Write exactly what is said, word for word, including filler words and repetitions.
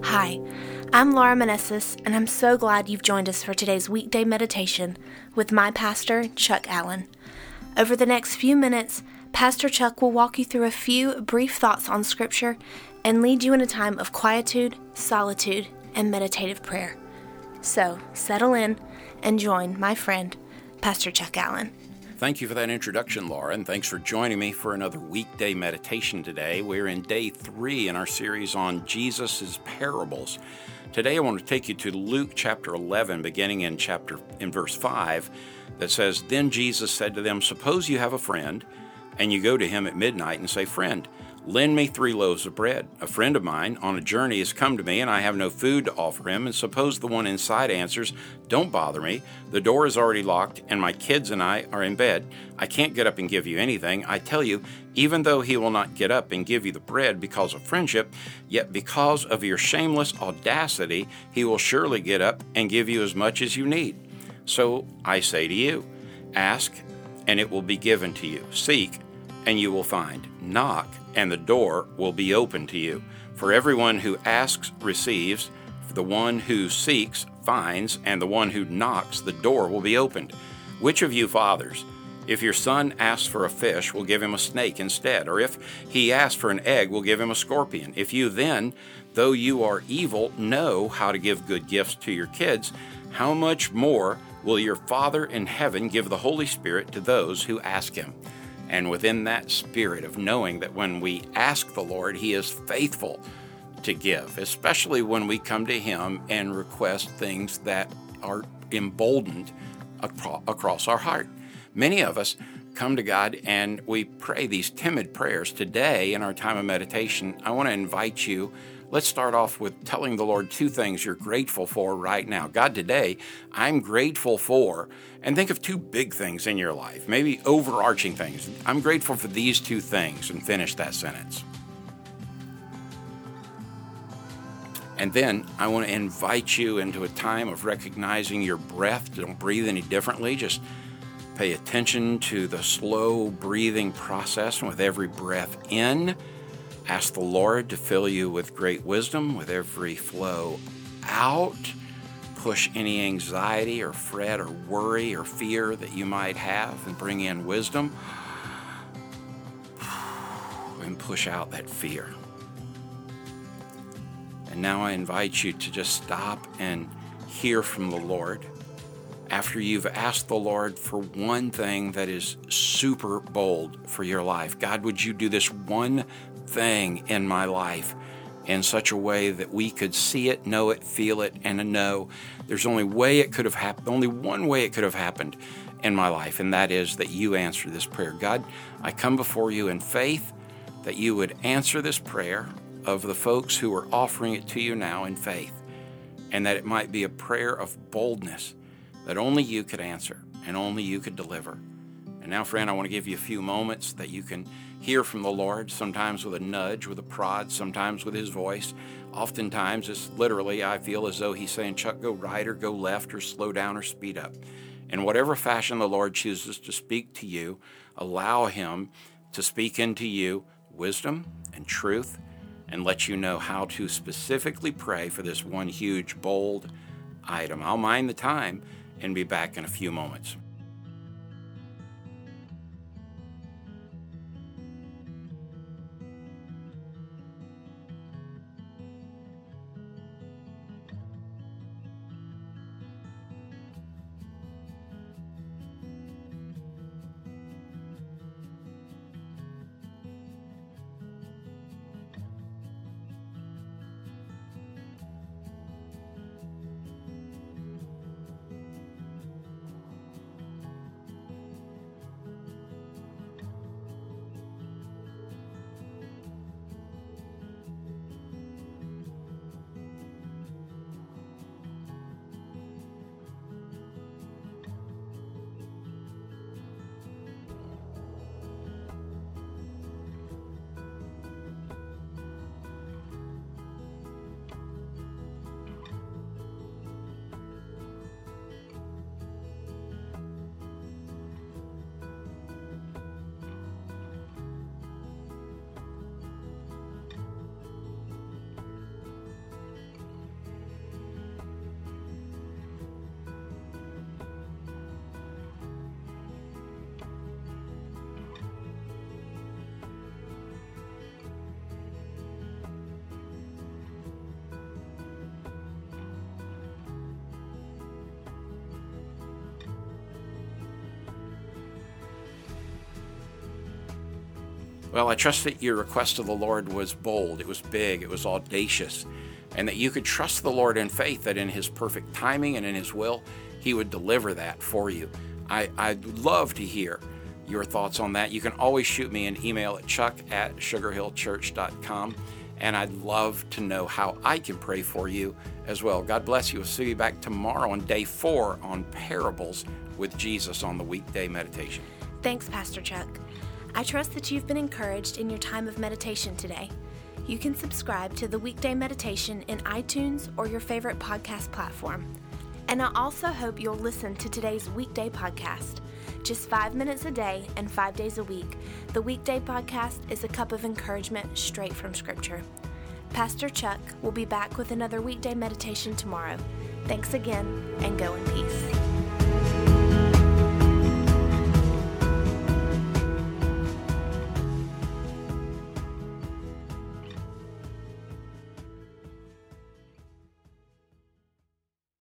Hi, I'm Laura Manessis, and I'm so glad you've joined us for today's weekday meditation with my pastor, Chuck Allen. Over the next few minutes, Pastor Chuck will walk you through a few brief thoughts on Scripture and lead you in a time of quietude, solitude, and meditative prayer. So, settle in and join my friend, Pastor Chuck Allen. Thank you for that introduction, Laura, and thanks for joining me for another weekday meditation today. We're in day three in our series on Jesus' parables. Today I want to take you to Luke chapter eleven, beginning in chapter in verse five, that says, "Then Jesus said to them, suppose you have a friend, and you go to him at midnight and say, 'Friend, lend me three loaves of bread. A friend of mine on a journey has come to me, and I have no food to offer him.' And suppose the one inside answers, 'Don't bother me. The door is already locked, and my kids and I are in bed. I can't get up and give you anything. I tell you, even though he will not get up and give you the bread because of friendship, yet because of your shameless audacity, he will surely get up and give you as much as you need. So I say to you, ask, and it will be given to you. Seek, and you will find. Knock, and the door will be open to you. For everyone who asks receives, the one who seeks finds, and the one who knocks, the door will be opened. Which of you fathers, if your son asks for a fish, will give him a snake instead? Or if he asks for an egg, will give him a scorpion? If you then, though you are evil, know how to give good gifts to your kids, how much more will your Father in heaven give the Holy Spirit to those who ask him?" And within that spirit of knowing that when we ask the Lord, he is faithful to give, especially when we come to him and request things that are emboldened acro- across our heart. Many of us come to God and we pray these timid prayers. Today, in our time of meditation, I want to invite you. Let's start off with telling the Lord two things you're grateful for right now. God, today, I'm grateful for, and think of two big things in your life, maybe overarching things. I'm grateful for these two things, and finish that sentence. And then I want to invite you into a time of recognizing your breath. Don't breathe any differently. Just pay attention to the slow breathing process. And with every breath in, ask the Lord to fill you with great wisdom. With every flow out, push any anxiety or fret or worry or fear that you might have and bring in wisdom. And push out that fear. And now I invite you to just stop and hear from the Lord. After you've asked the Lord for one thing that is super bold for your life. God, would you do this one thing in my life in such a way that we could see it, know it, feel it, and know there's only way it could have happened, only one way it could have happened in my life, and that is that you answer this prayer. God, I come before you in faith that you would answer this prayer of the folks who are offering it to you now in faith, and that it might be a prayer of boldness that only you could answer and only you could deliver. And now, friend, I want to give you a few moments that you can hear from the Lord, sometimes with a nudge, with a prod, sometimes with his voice. Oftentimes, it's literally, I feel as though he's saying, Chuck, go right or go left or slow down or speed up. In whatever fashion the Lord chooses to speak to you, allow him to speak into you wisdom and truth, and let you know how to specifically pray for this one huge, bold item. I'll mind the time and be back in a few moments. Well, I trust that your request of the Lord was bold, it was big, it was audacious, and that you could trust the Lord in faith that in His perfect timing and in His will, He would deliver that for you. I, I'd love to hear your thoughts on that. You can always shoot me an email at chuck at sugarhillchurch dot com, and I'd love to know how I can pray for you as well. God bless you. We'll see you back tomorrow on day four on Parables with Jesus on the Weekday Meditation. Thanks, Pastor Chuck. I trust that you've been encouraged in your time of meditation today. You can subscribe to the Weekday Meditation in iTunes or your favorite podcast platform. And I also hope you'll listen to today's weekday podcast. Just five minutes a day and five days a week, the Weekday Podcast is a cup of encouragement straight from Scripture. Pastor Chuck will be back with another Weekday Meditation tomorrow. Thanks again, and go in peace.